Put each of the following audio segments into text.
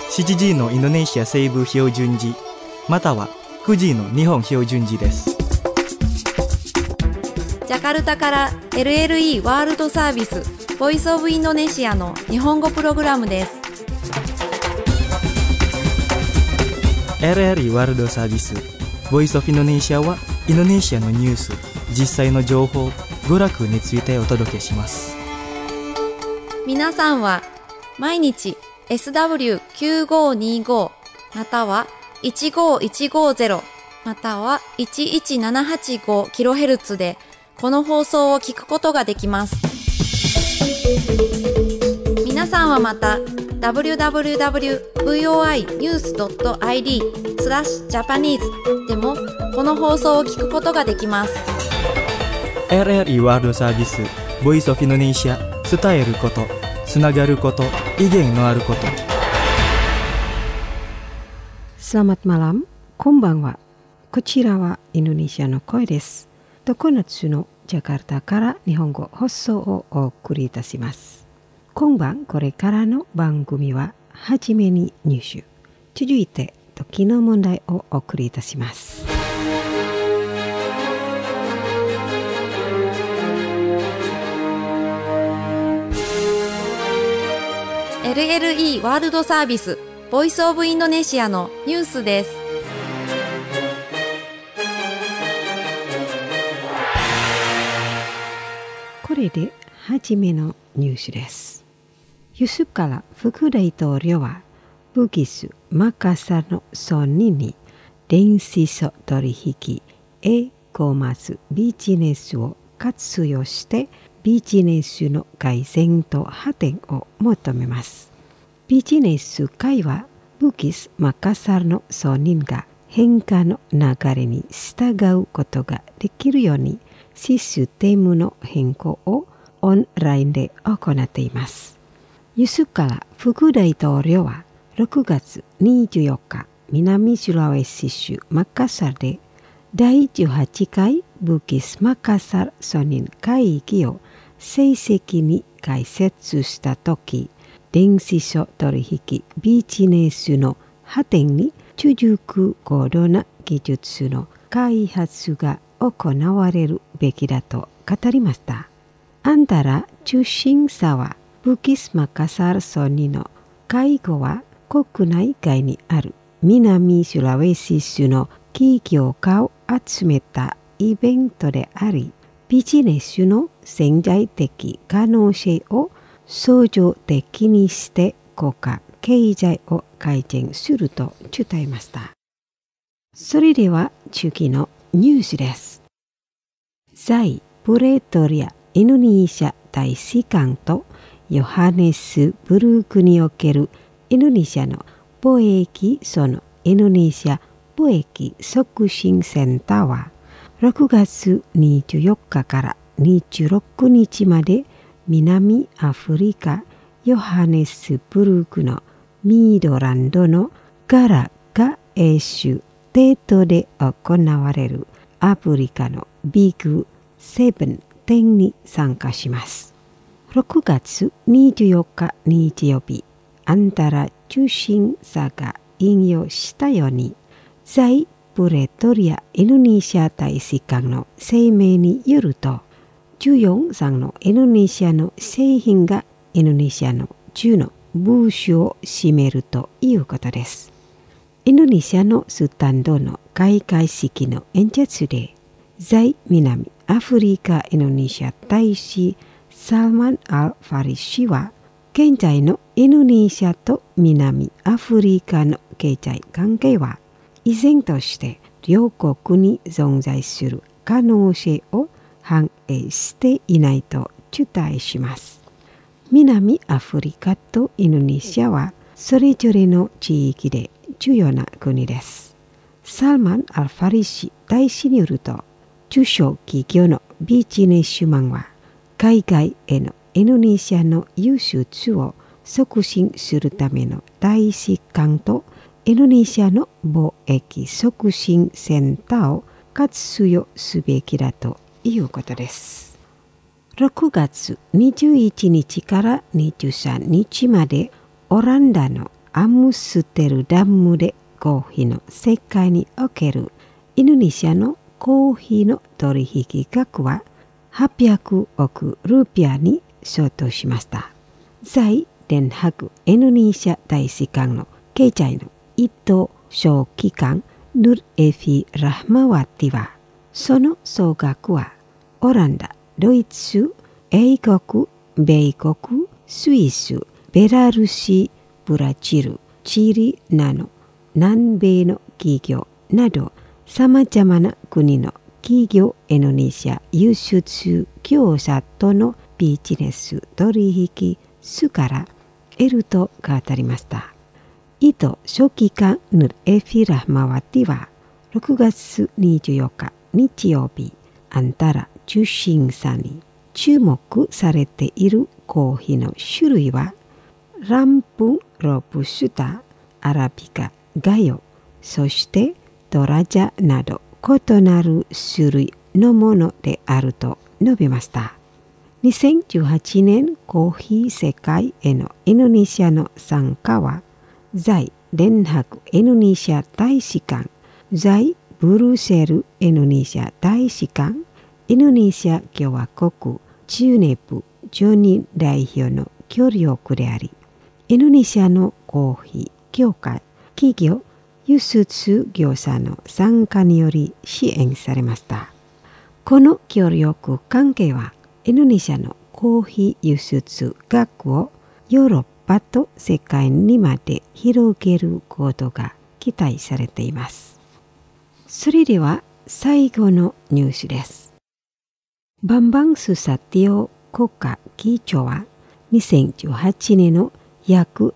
7時のインドネシア西部標準時または9時の日本標準時です。 ジャカルタから LLE ワールドサービスボイスオブインドネシアの日本語プログラムです。 LLE ワールドサービスボイスオブインドネシアはインドネシアのニュース、実際の情報、娯楽についてお届けします。 皆さんは毎日 SW9525 または15150または 11785kHz でこの放送を聞くことができます。皆さんはまた www.voinews.id/Japanese でもこの放送を聞くことができます。 LLE ワールドサービスボイスオブインドネシア、伝えること、つながること、意見のあること。 Selamat malam、こんばんは。こちらはインドネシアの声です。9つのジャカルタから日本語放送をお送りいたします。今晩これからの番組ははじめにニュース、続いて時の問題をお送りいたします。 LLE ワールドサービスボイスオブインドネシアのニュースです。 これではじめのニュースです。ユスカラ副大統領はブギス・マカサの村人に電子書取引 e コマースビジネスを活用してビジネスの改善と発展を求めます。ビジネス界はブギス・マカサルの村人が変化の流れに従うことができるようにシステムの変更をオンラインで行っています。ユスカラ副大統領は6月24日、南シュラウェシ州マッカサルで第18回ブギス・マカサル村人会議を正式に開設したとき、電子書取引ビジネスの発展に続く高度な技術の開発が行われるべきだと語りました。あんたら中心者はブギス・マカサル村人の会合は国内外にある南シュラウェシ州の企業家を集めたイベントであり、ビジネスの潜在的可能性を相乗的にして国家経済を改善すると伝えました。それでは次のニュースです。在プレトリアインドネシア大使館とヨハネスブルクにおけるインドネシアの貿易そのインドネシア貿易促進センターは6月24日から26日まで南アフリカヨハネスブルクのミードランドのガラガエ州テートで行われるアフリカのビッグ7展に参加します。6月24日日曜日、あんたら中心者が引用したように、在プレトリアインドネシア大使館の声明によると、14産のインドネシアの製品がインドネシアの10の部首を占めるということです。インドネシアのスタンドの開会式の演説で、在南アフリカインドネシア大使サルマン・アル・ファリ氏は、現在のインドネシアと南アフリカの経済関係は、依然として両国に存在する可能性を反映していないと主張します。南アフリカとインドネシアはそれぞれの地域で重要な国です。サルマン・アル・ファリ氏大使によると、中小企業のビジネスマンは海外へのインドネシアの輸出を促進するための大使館とインドネシアの貿易促進センターを活用すべきだということです。6月21日から23日までオランダのアムステルダムでコーヒーの世界におけるインドネシアのコーヒーの取引額は800億ルピアに相当しました。在デンハグインドネシア大使館の経済の一等書記官ヌルエフィ・ラハマワティは、その総額はオランダ、ドイツ、英国、米国、スイス、ベラルーシ、ブラジル、チリなど南米の企業などさまざまな国の企業インドネシア輸出業者とのビジネス取引数から得ると語りました。イト書記官ヌルエフィ・ラハマワティは6月24日日曜日、あんたら中心さに注目されているコーヒーの種類はランプ、ロブスタ、アラビカ、ガヨ、そしてトラジャなど異なる種類のものであると述べました。2018年コーヒー世界へのインドネシアの参加は、在デンハグインドネシア大使館、在ブルセルインドネシア大使館、インドネシア共和国チュネプ常任代表の協力であり、インドネシアのコーヒー協会、企業、輸出業者の参加により支援されました。この協力関係は、インドネシアのコーヒー輸出額をヨーロッパと世界にまで広げることが期待されています。それでは最後のニュースです。バンバン・スサティオ国家議長は2018年の約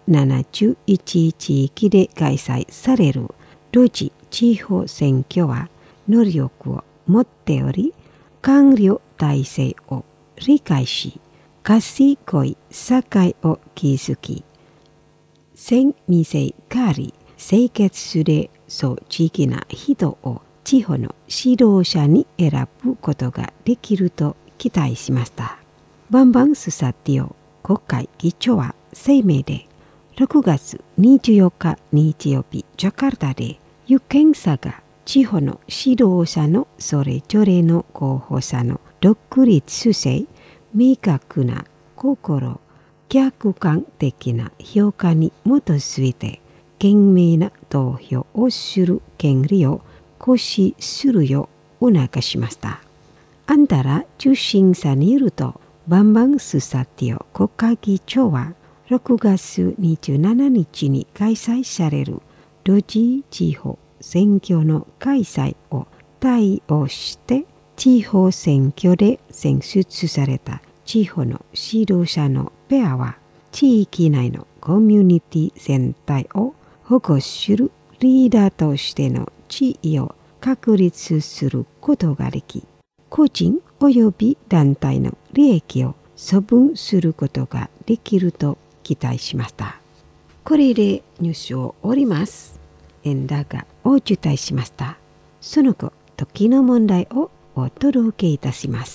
71地域で開催される同時地方選挙は能力を持っており、官僚体制を理解し、賢い社会を築き、先店があり、清潔で正直な人を地方の指導者に選ぶことができると期待しました。バンバン・スサティオ国会議長は声明で、6月24日日曜日、ジャカルタで有権者が地方の指導者のそれぞれの候補者の独立性、明確な心、客観的な評価に基づいて、賢明な投票をする権利を行使するよう促しました。あんたら中心者によると、バンバン・スサティオ国会議長は、6月27日に開催される同時地方選挙の開催を対応して、地方選挙で選出された地方の指導者のペアは、地域内のコミュニティ全体を保護するリーダーとしての地位を確立することができ、個人及び団体の利益を処分することができると期待しました。これでニュースを終わります。円高を受胎しました。その後、時の問題をお届けいたします。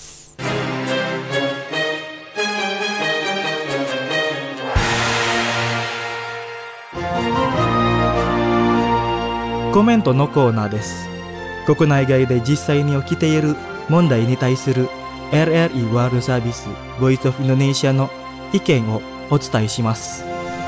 コメントのコーナーです。国内外で実際に起きている問題に対する RRI ワールドサービスボイスオフインドネシアの意見をお伝えします。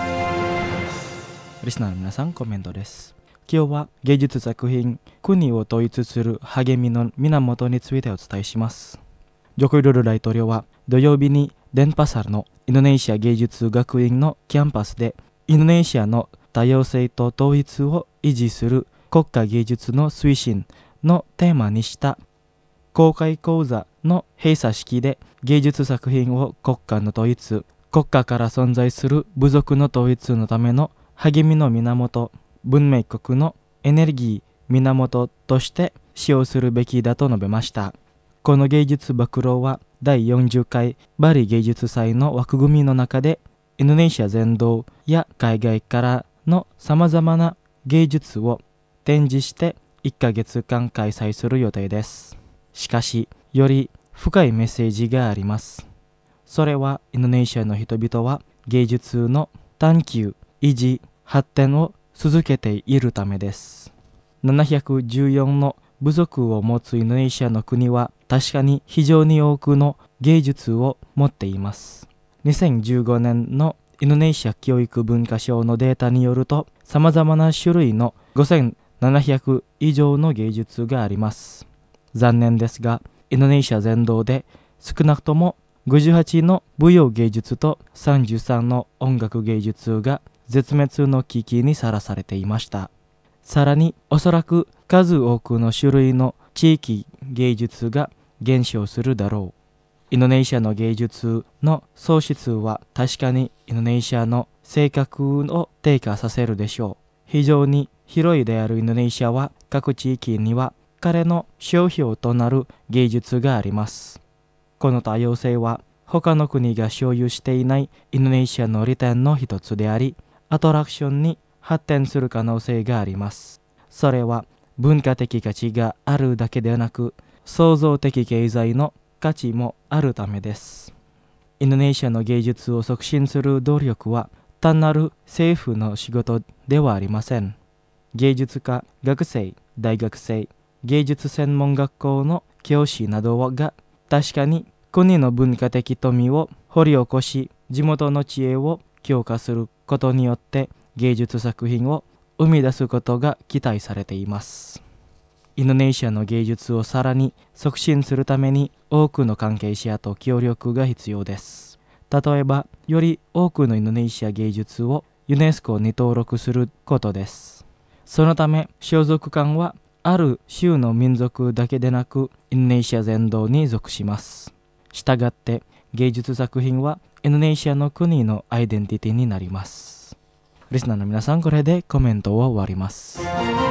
リスナーの皆さん、コメントです。今日は芸術作品国を統一する励みの源についてお伝えします。ジョコ・ウィドド大統領は土曜日にデンパサルのインドネシア芸術学院のキャンパスでインドネシアの多様性と統一を維持する国家芸術の推進のテーマにした公開講座の閉鎖式で、芸術作品を国家の統一、国家から存在する部族の統一のための励みの源、文明国のエネルギー源として使用するべきだと述べました。この芸術暴露は第40回バリ芸術祭の枠組みの中で、インドネシア全土や海外からのさまざまな芸術を展示して1ヶ月間開催する予定です。しかし、より深いメッセージがあります。それはインドネシアの人々は芸術の探求、維持、 発展を続けているためです。714の部族を持つインドネシアの国は確かに非常に多くの芸術を持っています。2015年のインドネシア教育文化省のデータによると、様々な種類の5700以上の芸術があります。残念ですが、インドネシア全土で少なくとも58の舞踊芸術と33の音楽芸術が絶滅の危機にさらされていました。さらに、おそらく数多くの種類の地域芸術が減少するだろう。インドネシアの芸術の喪失は確かにインドネシアの性格を低下させるでしょう。非常に広いであるインドネシアは各地域には彼の商標となる芸術があります。この多様性は他の国が所有していないインドネシアの利点の一つであり、アトラクションに発展する可能性があります。それは文化的価値があるだけでなく、創造的経済の価値もあるためです。インドネシアの芸術を促進する努力は単なる政府の仕事ではありません。芸術家、学生、大学生、芸術専門学校の教師などが確かに国の文化的富を掘り起こし、地元の知恵を強化することによって芸術作品を生み出すことが期待されています。インドネシアの芸術をさらに促進するために多くの関係者と協力が必要です。例えば、より多くのインドネシア芸術をユネスコに登録することです。そのため、所属感はある州の民族だけでなく、インドネシア全土に属します。したがって、芸術作品はインドネシアの国のアイデンティティになります。リスナーの皆さん、これでコメントを終わります。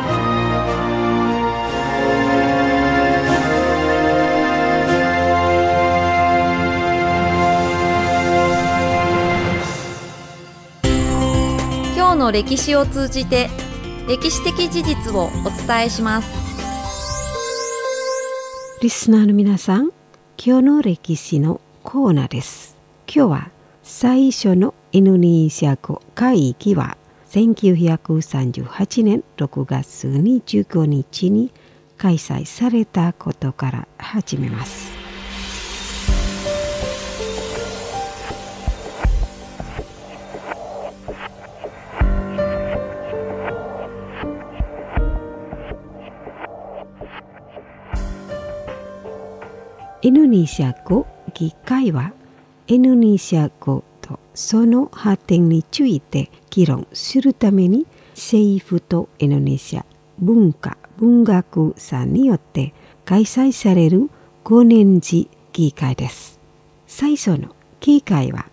今日の歴史を通じて歴史的事実をお伝えします。 リスナーの皆さん、今日の歴史のコーナーです。今日は最初のインドネシア語会議は1938年6月25日に開催されたことから始めます。インドネシア語議会はインドネシア語とその発展について議論するために政府とインドネシア文化文学祭によって開催される5年次議会です。最初の議会は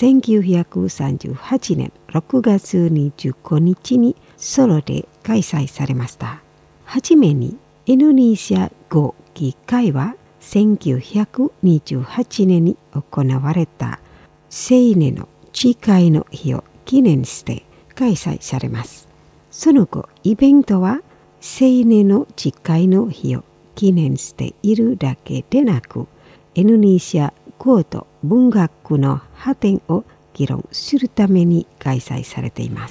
1938年6月25日にソロで開催されました。はじめにインドネシア語議会は1928年に行われた青年の誓いの日を記念して開催されます。その後、イベントは青年の誓いの日を記念しているだけでなく、インドネシア語と文学の発展を議論するために開催されています。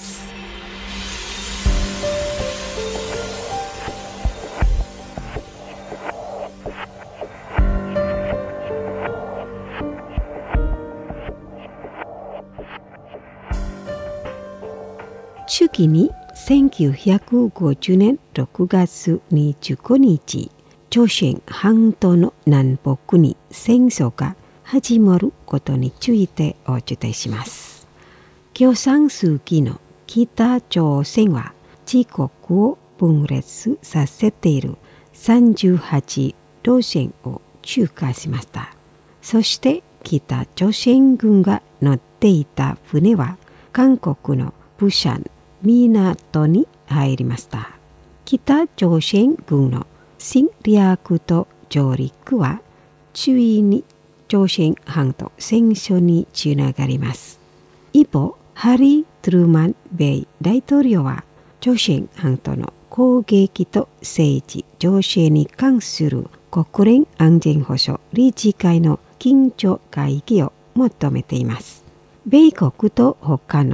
次に1950年6月25日、朝鮮半島の南北に戦争が始まることについてお伝えします。共産主義の北朝鮮は自国を分裂させている38路線を中華しました。そして北朝鮮軍が乗っていた船は韓国の釜山港に入りました。北朝鮮軍の侵略と上陸はついに朝鮮半島戦争につながります。一方、ハリー・トゥルーマン米大統領は朝鮮半島の攻撃と政治情勢に関する国連安全保障理事会の緊張会議を求めています。米国と他の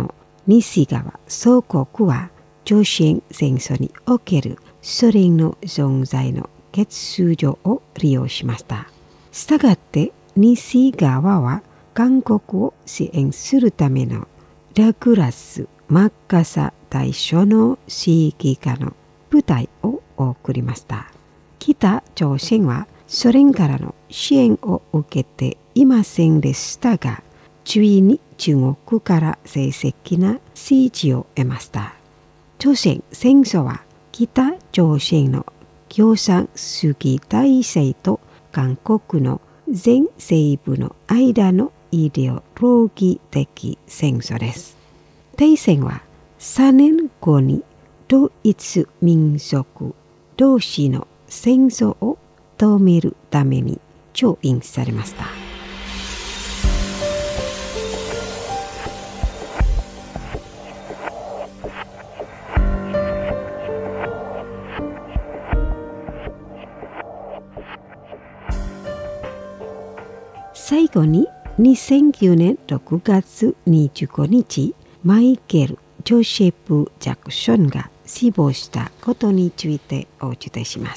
西側祖国は朝鮮戦争におけるソ連の存在の欠数上を利用しました。したがって西側は韓国を支援するためのダグラス・マッカサ大将の指揮下の部隊を送りました。北朝鮮はソ連からの支援を受けていませんでしたが、ついに中国から正式な支持を得ました。朝鮮戦争は北朝鮮の共産主義体制と韓国の全西部の間のイデオロギー的戦争です。停戦は3年後に同一民族同士の戦争を止めるために調印されました。最後に2009年6月25日、マイケル・ジョセフ・ジャクソンが死亡したことについてお伝えします。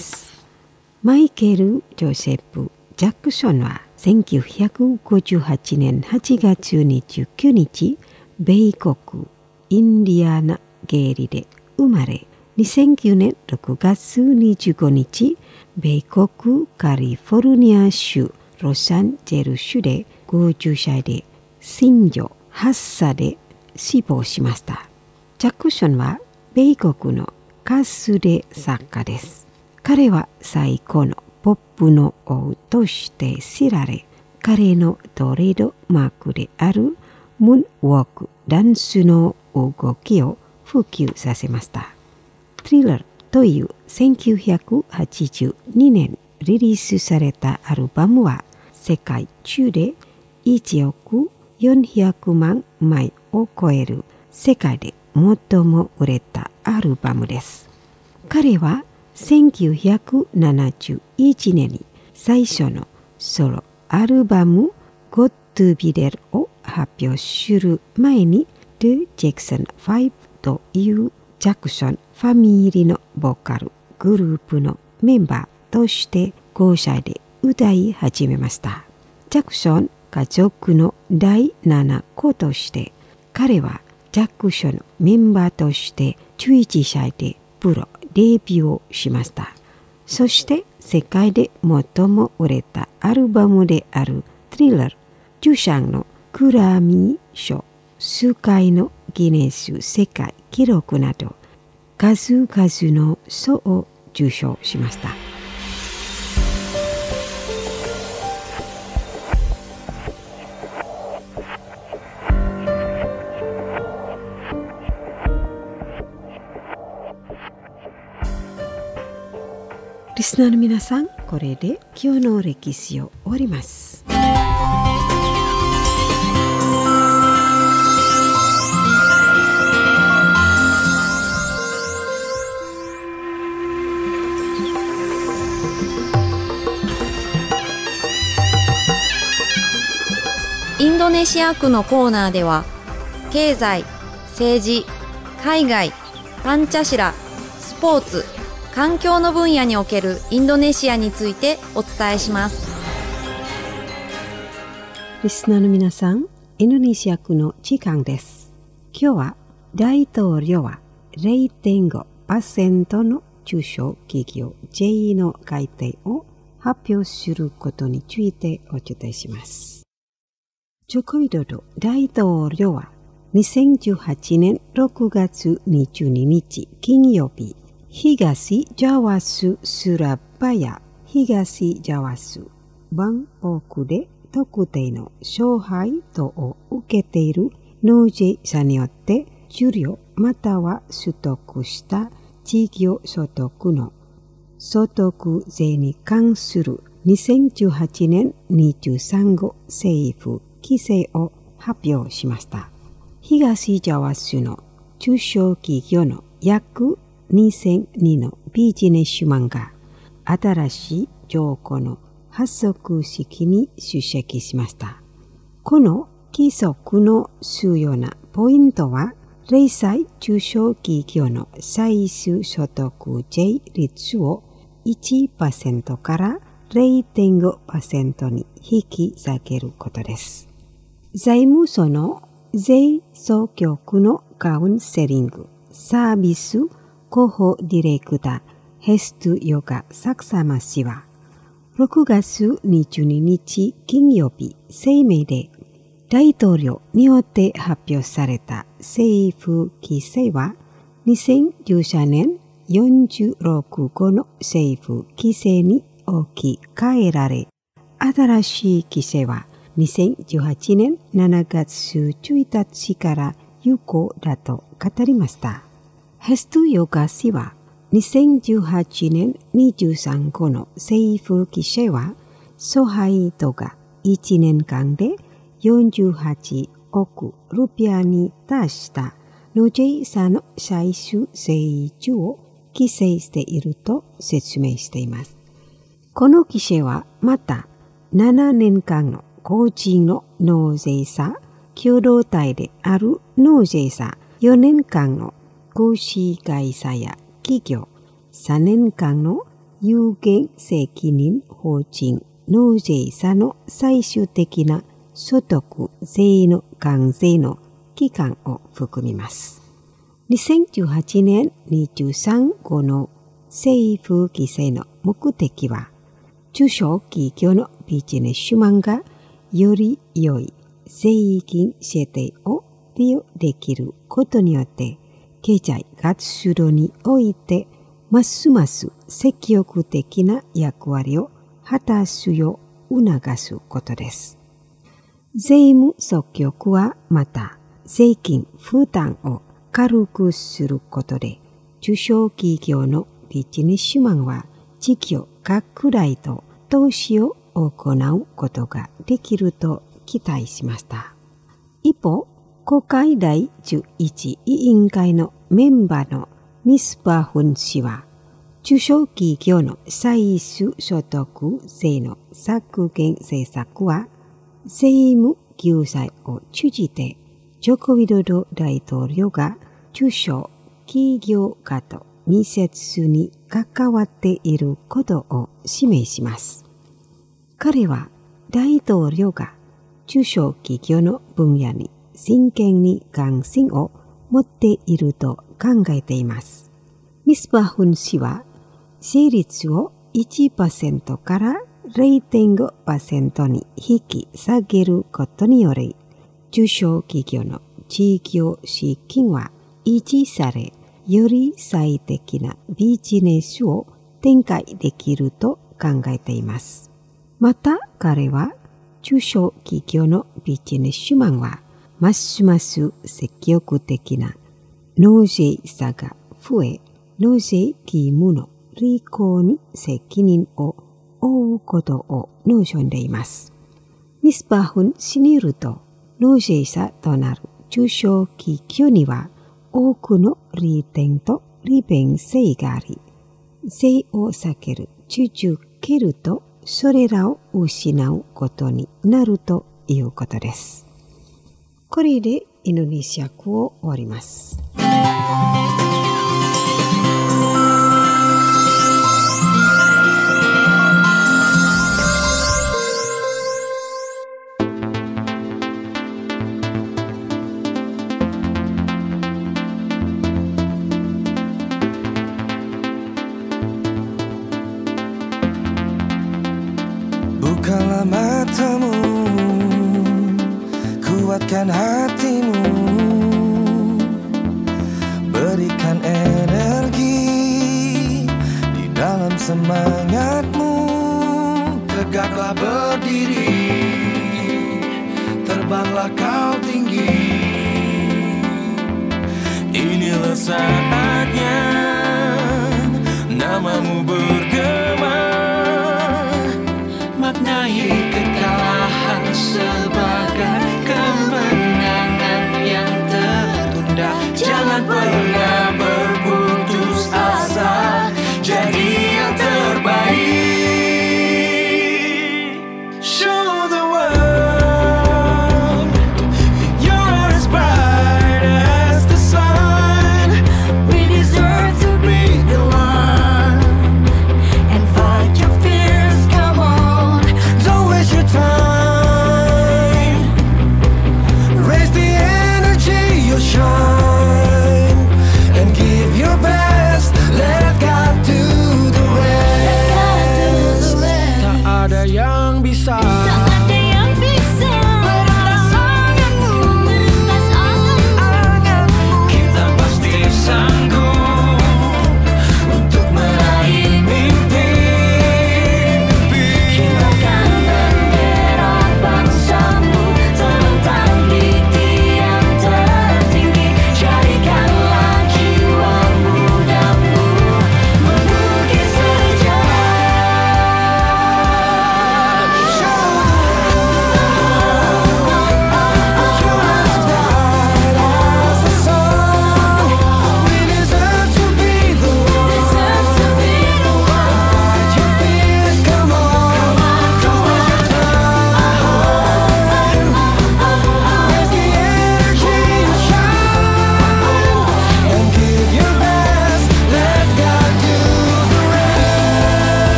マイケル・ジョセフ・ジャクソンは1958年8月29日、米国インディアナゲリで生まれ、2009年6月25日、米国カリフォルニア州ロサンゼルスで50歳で心臓発作で死亡しました。ジャクソンは米国の歌手で作家です。彼は最高のポップの王として知られ、彼のトレードマークであるムーンウォークダンスの動きを普及させました。トリラーという1982年リリースされたアルバムは世界中で1億400万枚を超える世界で最も売れたアルバムです。彼は1971年に最初のソロアルバム Got to Be There を発表する前に The Jackson 5というジャクソンファミリーのボーカルグループのメンバーとして5歳で歌い始めました。ジャクソン家族の第7子として彼はジャクソンのメンバーとして11歳でプロデビューをしました。そして世界で最も売れたアルバムであるトリラー、13のグラミー賞、数回のギネス世界記録など数々の賞を受賞しました。リスナーの皆さん、これで今日の歴史を終わります。 インドネシア区のコーナーでは、経済、政治、海外、パンチャシラ、スポーツ、環境の分野におけるインドネシアについてお伝えします。 リスナーの皆さん、インドネシア区の時間です。今日は大統領は 0.5% の中小企業 J の改定を発表することについてお伝えします。ジョコウィドド大統領は2018年6月22日金曜日、東ジャワススラバヤ、東ジャワスバンコクで特定の勝敗等を受けている納税者によって受領または取得した事業所得の所得税に関する2018年23号政府規制を発表しました。東ジャワスの中小企業の約2002のビジネスマンが新しい条項の発足式に出席しました。この規則の主要なポイントは、 零細中小企業の最終所得税率を 1% から 0.5% に引き下げることです。財務省の税総局のカウンセリングサービス広報ディレクターヘストヨガサクサマ氏は、6月22日金曜日声明で、大統領によって発表された政府規制は、2013年46号の政府規制に置き換えられ、新しい規制は2018年7月1日から有効だと語りました。ヘストヨガ氏は、2018年23号の政府規制は、総配当が1年間で48億ルピアに達した納税者の最終税収を規制していると説明しています。この規制はまた7年間の個人の納税者、共同体である納税者、4年間の公司会社や企業、3年間の有限責任法人納税者の最終的な所得税の関税の期間を含みます。2018年23号の政府規制の目的は、中小企業のビジネスマンがより良い税金設定を利用できることによって、経済活動においてますます積極的な役割を果たすよう促すことです。税務総局はまた税金負担を軽くすることで、中小企業のビジネスマンは事業拡大と投資を行うことができると期待しました。一方、国会第11委員会のメンバーのミスバフン氏は、中小企業の最終所得税の削減政策は、税務救済を通じて、ジョコウィドド大統領が中小企業家と密接に関わっていることを示します。彼は大統領が中小企業の分野に真剣に関心を持っていると考えています。ミスバフン氏は税率を 1% から 0.5% に引き下げることにより、中小企業の事業資金は維持され、より最適なビジネスを展開できると考えています。また彼は中小企業のビジネスマンはますます積極的な納税者が増え、納税義務の履行に責任を負うことを望んでいます。ミスバフン氏によると、納税者となる中小企業には多くの利点と利便性があり、税を避ける、続けるとそれらを失うことになるということです。これでインドネシア語を終わります。 Bukalah matamu, kuatkan hatimu, berikan energi di dalam semangatmu. Tegaklah berdiri, terbanglah kau tinggi. Inilah saatnya namamu bergema. Maknai kekalahan sebagai kemenangan yang tertunda. Jangan pernah berputus asa, jadi yang terbaik. Show the world you're as bright as the sun.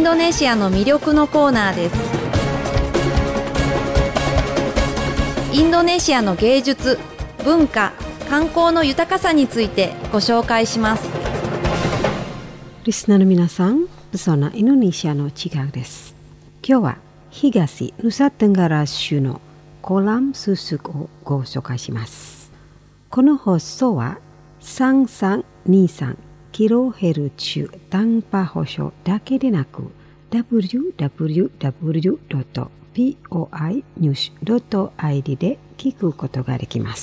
ドネシアの魅力のコーナーです。インドネシアの芸術、文化、観光の豊かさについてご紹介します。 リスナーの皆さん、そんなインドネシアの違いです。今日は東ヌサテンガラ州のコラムススクをご紹介します。この放送は3323kHz 短波放送だけでなく www.poinews.id で聞くことができます。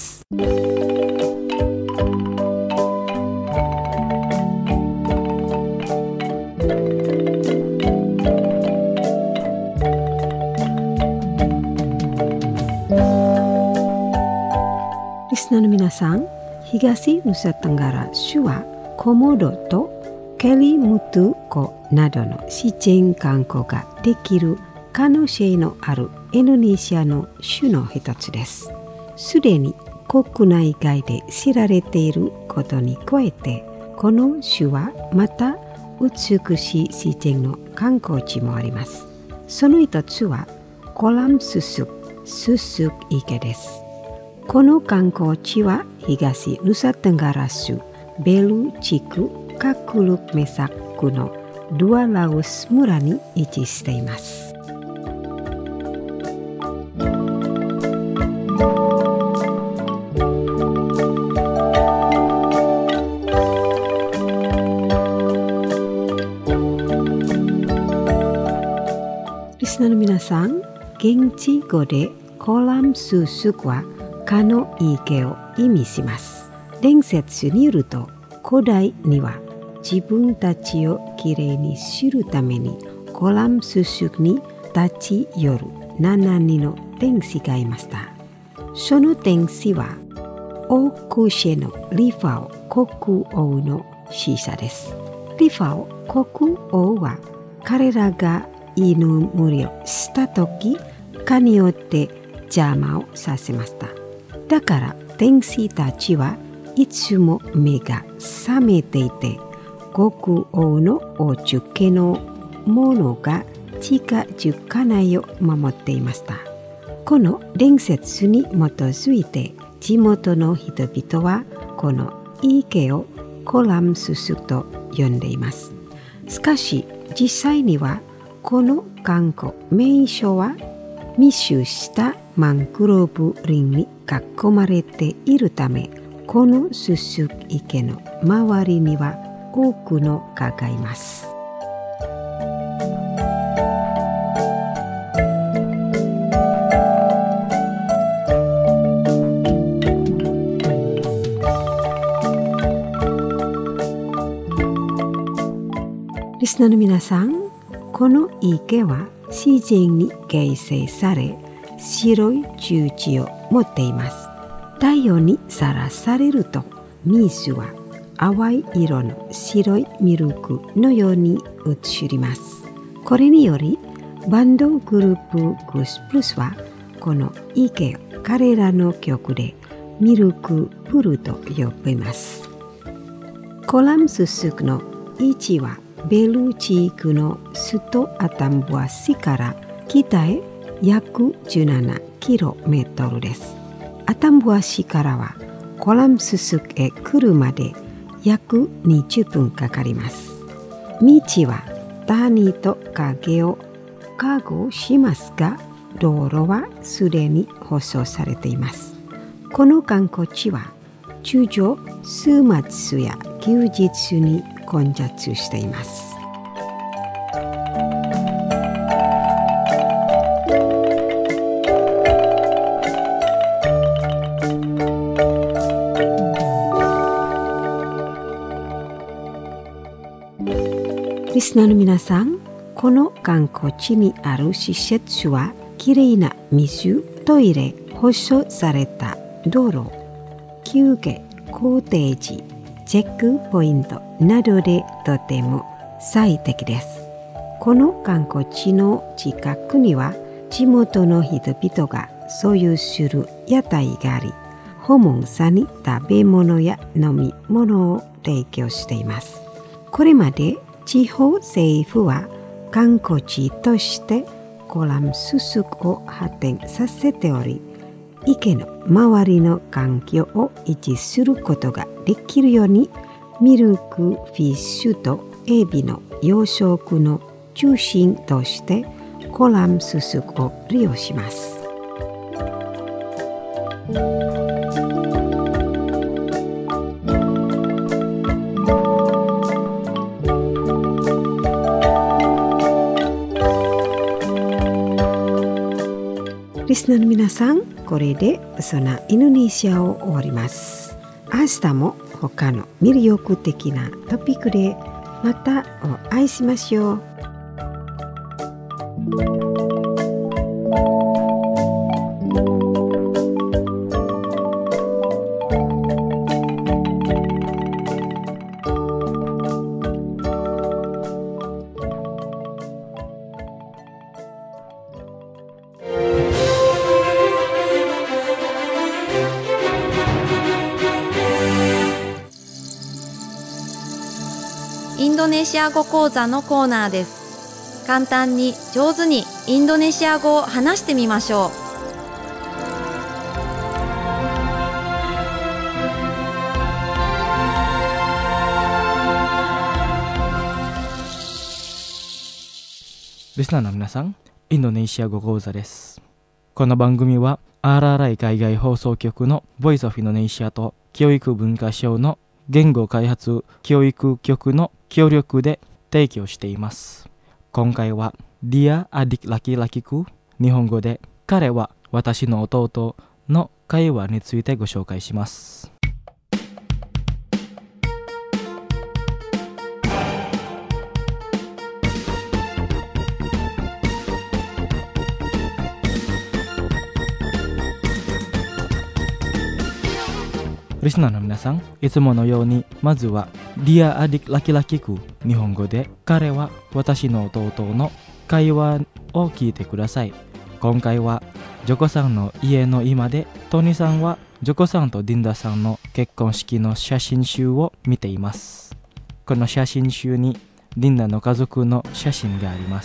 リスナーの皆さん、東ヌサテンガラ州はコモドとケリムトゥ湖などの自然観光ができる可能性のあるインドネシアの州の一つです。すでに国内外で知られていることに加えて、この州はまた美しい自然の観光地もあります。その一つはコラムススク池です。この観光地は東ヌサテンガラ州ベル地区カクルクメサ区のドゥアラウス村に位置しています。リスナーの皆さん、現地語でコラムススクは蚊の池を意味します。伝説によると、古代には自分たちをきれいにするためにコラムススクに立ち寄る7人の天使がいました。その天使はオクシェのリファオ国王の使者です。リファオ国王は彼らが居眠りをしたとき、蚊によって邪魔をさせました。だから天使たちはいつも目が覚めていて、国王のお受けのものが近づかないよう守っていました。この伝説に基づいて地元の人々はこの池をコラムススクと呼んでいます。しかし実際にはこの観光名所は密集したマングローブ林に囲まれているため、このススク池の周りには多くの蚊がいます。リスナーの皆さん、この池は自然に形成され、白い十字を持っています。太陽にさらされると、水は淡い色の白いミルクのように映ります。これにより、バンドグループグスプルスは、この池を彼らの曲でミルクプールと呼びます。コラムススクの位置は、ベル地区の首都アタンブア市から北へ約 17km です。アタンブア市からはコラムススクへ来るまで約20分かかります。道は谷と影を確保しますが、道路はすでに舗装されています。この観光地は通常週末や休日に混雑しています。リスナーの皆さん、この観光地にある施設はきれいな水、トイレ、舗装された道路、休憩、コテージ、チェックポイントなどでとても最適です。この観光地の近くには地元の人々が所有する屋台があり、訪問者に食べ物や飲み物を提供しています。これまで地方政府は観光地としてコラムススクを発展させており、池の周りの環境を維持することができるように、ミルクフィッシュとエビの養殖の中心としてコラムススクを利用します。リスナーの皆さん、これでそのインドネシアを終わります。明日も他の魅力的なトピックでまたお会いしましょう。 インドネシア語講座のコーナーです。簡単に上手にインドネシア語を話してみましょう。 リスナーの皆さん、インドネシア語講座です。この番組は RRI 海外放送局のボイスオブインドネシアと教育文化省の言語開発教育局の協力で提供しています。今回は Dia adik laki-lakiku、 日本語で彼は私の弟の会話についてご紹介します。リスナーの皆さん、いつものようにまずは Dia adik laki-lakiku、 日本語で彼は私の弟の会話を聞いてください。今回はジョコさんの家の今で、トニさんはジョコさんとディンダさんの結婚式の写真集を見ています。この写真集にディンダの家族の写真があります。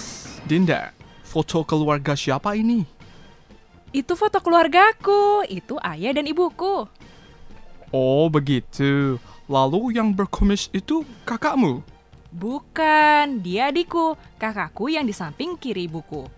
Dinda, foto keluarga siapa ini? Itu foto keluargaku, itu ayah dan ibuku. Oh begitu. Lalu yang berkumis itu kakakmu? Bukan, dia adikku, kakakku yang di samping kiri ibuku.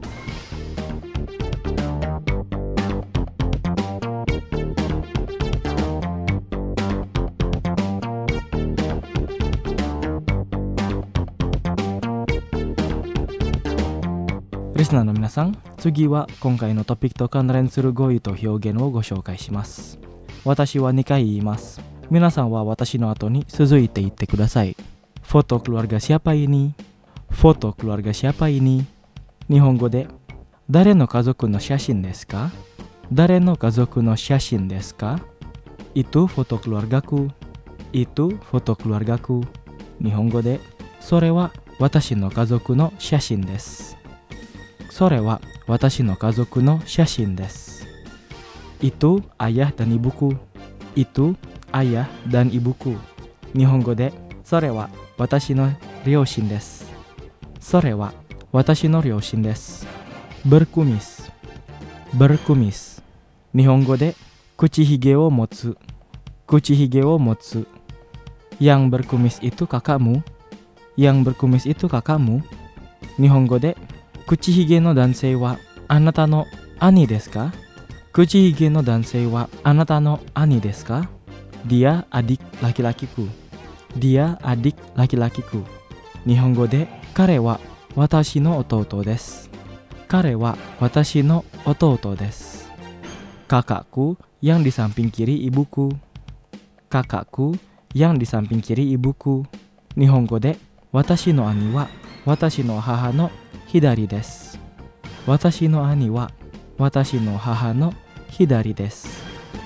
Listenerの皆さん、次は今回のトピックと関連する語彙と表現をご紹介します。私は2回言います。皆さんは私の後に続いて言ってください。Foto keluarga siapa ini? Foto keluarga siapa ini? 日本語で誰の家族の写真ですか？誰の家族の写真ですか？ Itu foto keluargaku. Itu foto keluargaku. 日本語でそれは私の家族の写真です。それは私の家族の写真です。Itu ayah dan ibuku. Itu ayah dan ibuku. 日本語でそれは私の両親です。それは私の両親です。berkumis berkumis 日本語で口ひげを持つ。口ひげを持つ。yang berkumis itu kakakmu. yang berkumis itu kakakmu. 日本語で口ひげの男性はあなたの兄ですか？口ひげの男性はあなたの兄ですか？ Dia adik laki-lakiku. Dia adik laki-lakiku. 日本語で彼は私の弟です。彼は私の弟です。Kakakku yang di samping kiri ibuku. Kakakku yang di samping kiri ibuku. 日本語で私の兄は私の母の左です。私の兄は私の母の左です。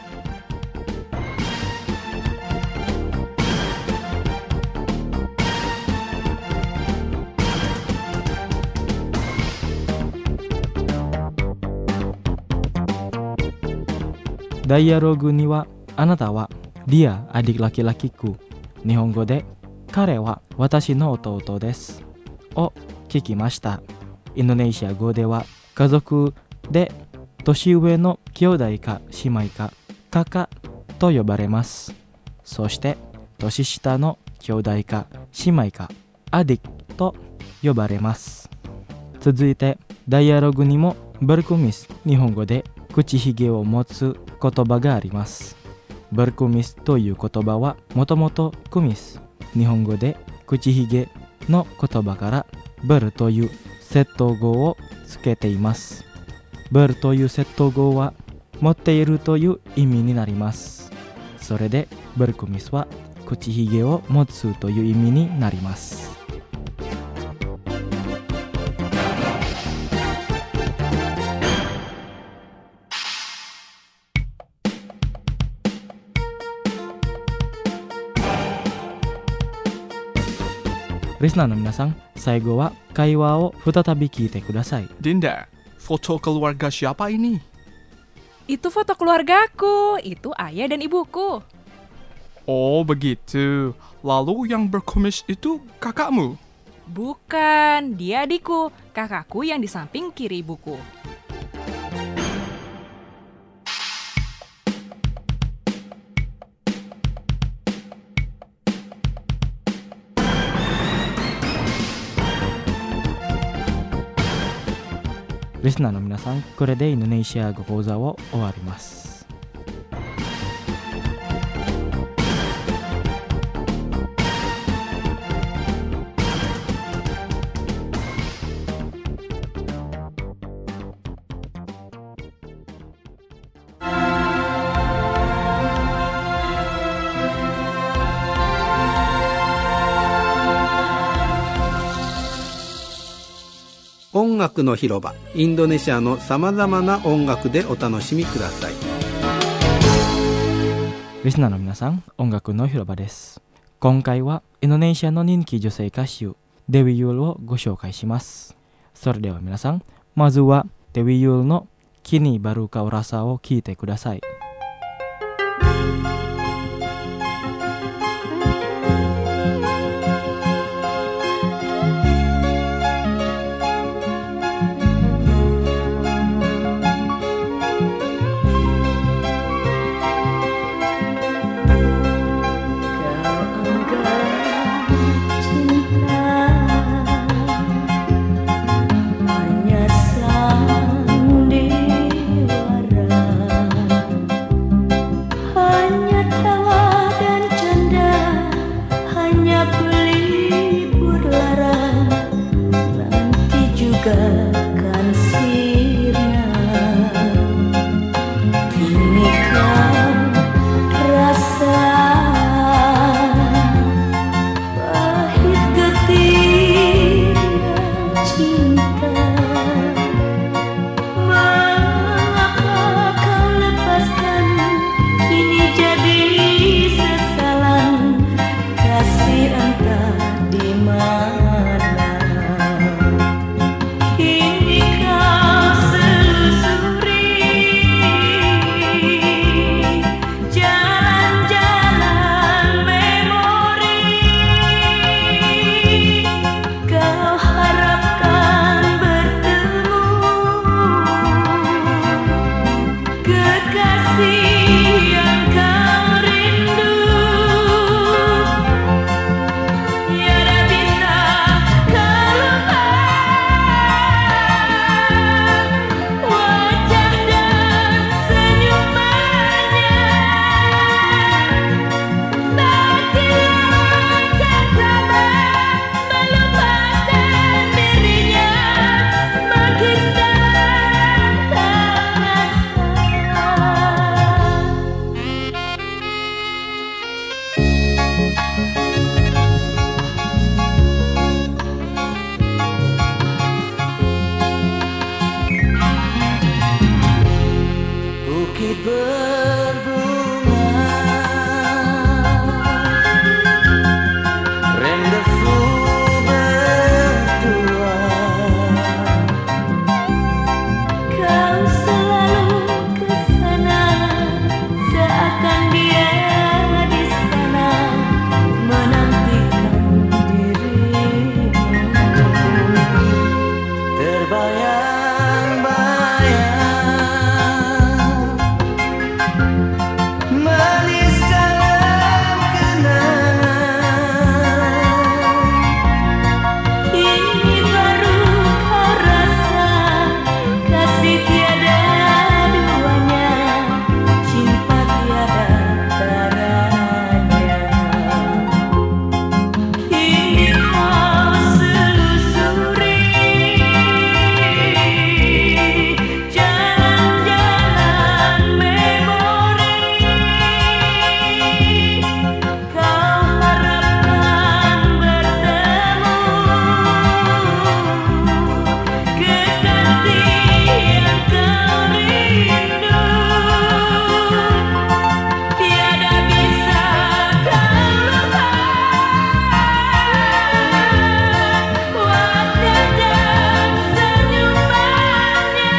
ダイアログにはあなたはDia adik laki-lakiku、日本語で彼は私の弟ですを聞きました。インドネシア語では家族で年上の兄弟か姉妹かカカと呼ばれます。そして年下の兄弟か姉妹かアディクと呼ばれます。続いてダイアログにもバルクミス、日本語で口ひげを持つ言葉があります。バルクミスという言葉はもともとクミス、日本語で口ひげの言葉からバルという接頭語をつけています。バルという接頭語は持っているという意味になります。それでバルクミスは口ひげを持つという意味になります。リスナーの皆さん、最後は会話を再び聞いてください。 Dinda, foto keluarga siapa ini? Itu foto keluargaku, itu ayah dan ibuku. Oh begitu, lalu yang berkumis itu kakakmu? Bukan, dia adikku, kakakku yang di samping kiri ibuku. Listener の皆さん、これでインドネシア語講座を終わります。 音楽の広場、インドネシアのさまざまな音楽でお楽しみください。 リスナーの皆さん、音楽の広場です。今回はインドネシアの人気女性歌手デウィ・ユールをご紹介します。それでは皆さん、まずはデウィ・ユールのKini Baru Kau Rasaを聴いてください。 manis dalam kenangan. Ini baru kau rasa kasih tiada duanya, cinta tiada taranya. Ini kau selusuri jalan-jalan memori, kau harapkan bertemu kekasih yang kau rindu. Tiada bisa kau lupa wajah dan senyumannya.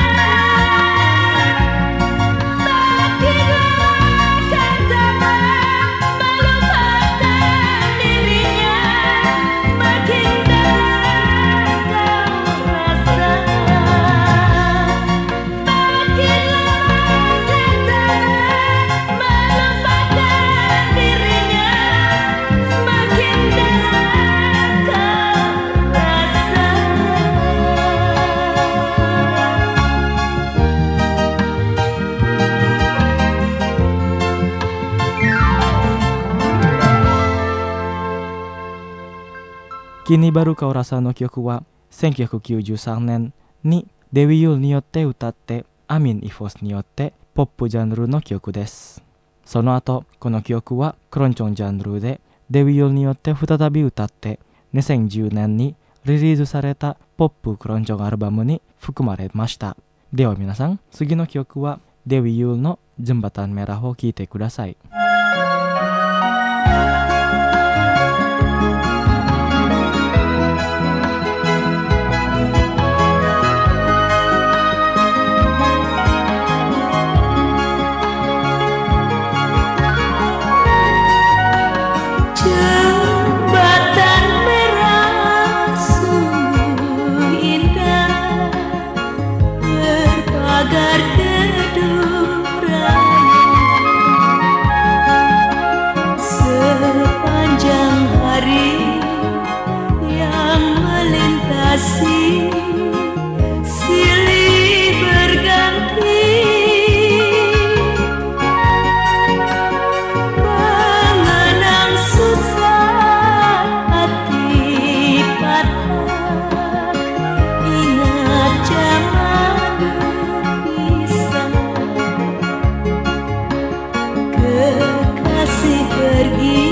Semakin lama kau coba melupakan dirinya, semakin dalam kau rasa. Semakin lama melupakan dirinya, semakin dalam kau rasa. Kini baru kau rasa no kyoku wa 1993年にデビユーによって歌ってアミン・イフォスによってポップジャンルの曲です。その後この曲はクロンチョンジャンルでデビユーによって再び歌って2010年にリリースされたポップクロンチョンアルバムに含まれました。では皆さん、次の曲はデビユーのジンバタンメラを聴いてください。 Jembatan merah sungguh indah, berpagar keduranya. Sepanjang hari yang melintasi silih berganti, mengenang susah hati patah, ingat zaman berpisah. Kekasih pergi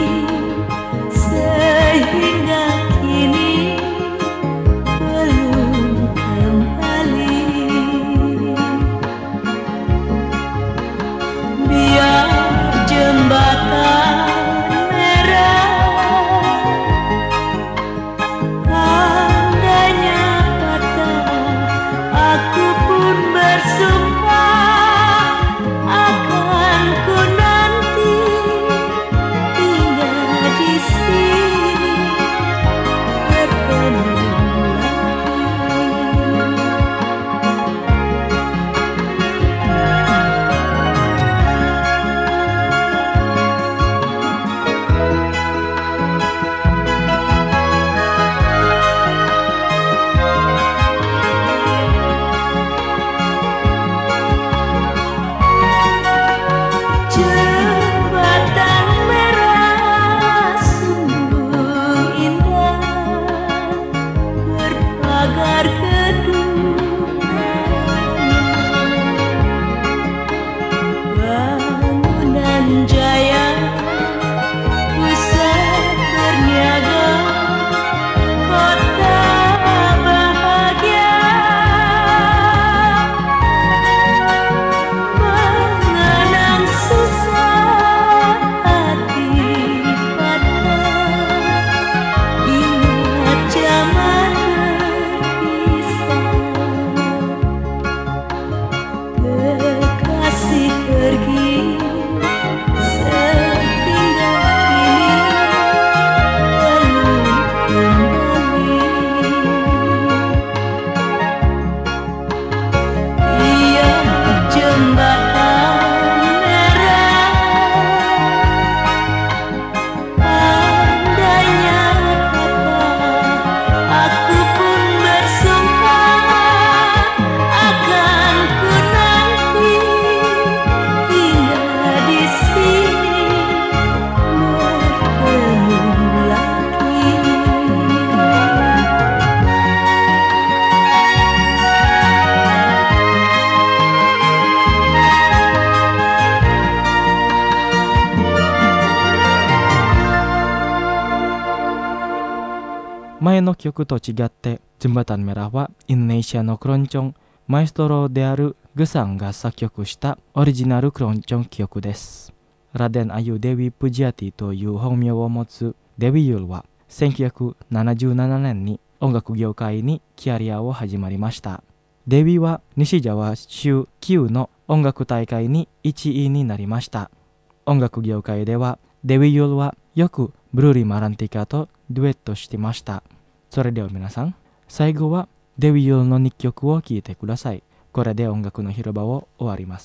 sehingga kini belum kembali. Biar jembatan merah andainya patah, aku pun bersumpah akan ku nanti tinggalkan 前の曲と違ってJembatan Merahはインドネシアのクロンチョンマエストロであるグさんが作曲したオリジナルクロンチョン曲です。ラデン・アユ・デビ・プジアティという本名を持つデビユールは1977年に音楽業界にキャリアを始まりました。デビは西ジャワ州9の音楽大会に1位になりました。音楽業界ではデビユールはよくブルーリ・マランティカとデュエットしてました。それでは皆さん、最後はデビユールの2曲を聴いてください。これで音楽の広場を終わります。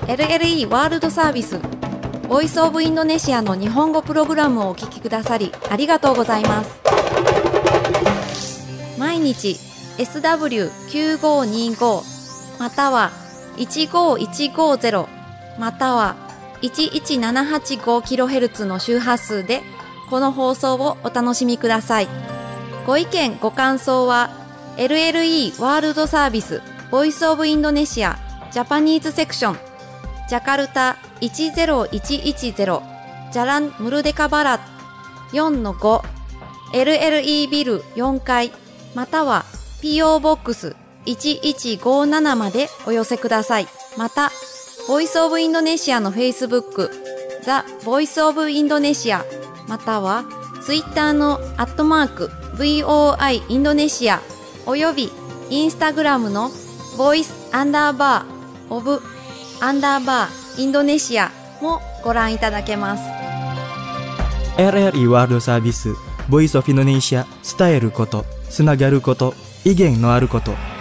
LLE ワールドサービスボイスオブインドネシアの日本語プログラムをお聞きくださりありがとうございます。毎日 SW9525 または15150または 11785kHz の周波数でこの放送をお楽しみください。ご意見ご感想は LLE ワールドサービスボイスオブインドネシアジャパニーズセクションジャカルタ10110ジャランムルデカバラ 4-5 LLE ビル4階または PO ボックス1157までお寄せください。またボイスオブインドネシアの Facebook ザ・ボイスオブインドネシアまたは Twitter の@VOI インドネシアおよびインスタグラムの Voice_ofインドネシアもご覧いただけます。 RRI ワールドサービスボイスオフインドネシア伝えることつながること意見のあること